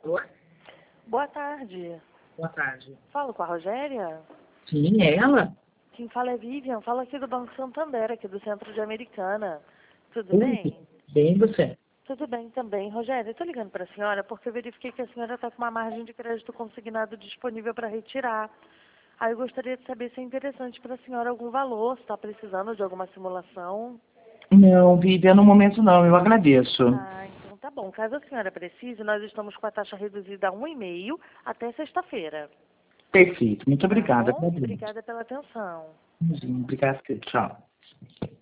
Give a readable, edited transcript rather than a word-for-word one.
Oi? Boa tarde. Boa tarde. Falo com a Rogéria? Sim, é ela? Quem fala é Vivian. Fala aqui do Banco Santander, aqui do Centro de Americana. Tudo Oi, bem? bem você? Tudo bem também. Rogéria, eu estou ligando para a senhora porque eu verifiquei que a senhora está com uma margem de crédito consignado disponível para retirar. Aí eu gostaria de saber se é interessante para a senhora algum valor, se está precisando de alguma simulação. Não, Vivian, no momento não, eu agradeço. Ah, então tá bom. Caso a senhora precise, nós estamos com a taxa reduzida a 1,5 até sexta-feira. Perfeito, muito Tá obrigada. bom? Obrigada pela atenção. Obrigado, tchau.